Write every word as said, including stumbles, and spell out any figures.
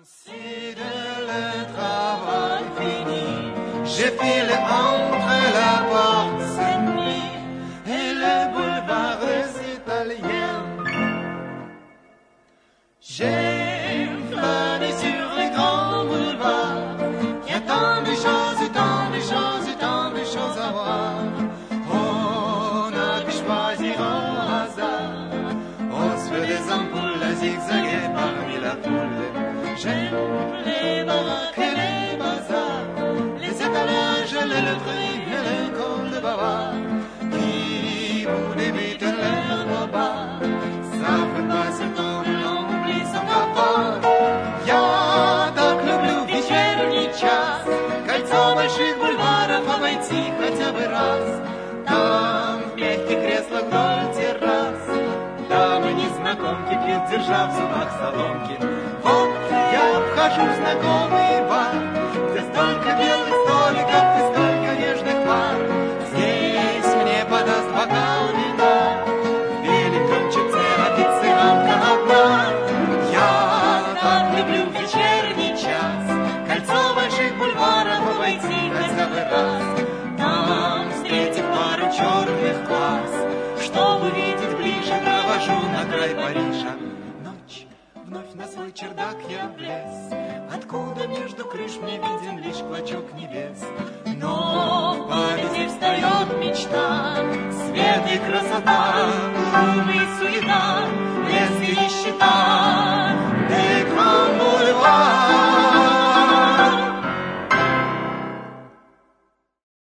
Ainsi de le travail fini, j'ai filé entre la porte Saint-Denis et le boulevard des Italiens. J'ai flâné sur les grands boulevards, il y a tant de choses, tant de choses, tant de choses à voir. On a pu choisir au hasard, on se fait des ampoules à zigzaguer parmi la foule. J'aime les baraques et les bazars, les étalages, les lettrines et les cols de bavard, qui vous débitent l'air bas, ça fait passer le temps de l'on oublie son cafard. Я так люблю вечерний час, кольцо больших бульваров обойти хотя бы раз. Там в мягких креслах вдоль террас дамы незнакомки пьют, держа в зубах соломки. Вот я вхожу в знакомый бар, где столько белых столиков и столько нежных пар. Здесь мне подаст бокал вина, в великом чипце официантка одна. Я так люблю вечерний час, кольцо больших бульваров обойти хотя бы раз. Там, встретив пару черных глаз, чтобы видеть ближе, провожу на край Парижа. Вновь на свой чердак я влез, откуда между крыш мне виден лишь клочок небес. Но в памяти встает мечта, свет и красота, шум и суета.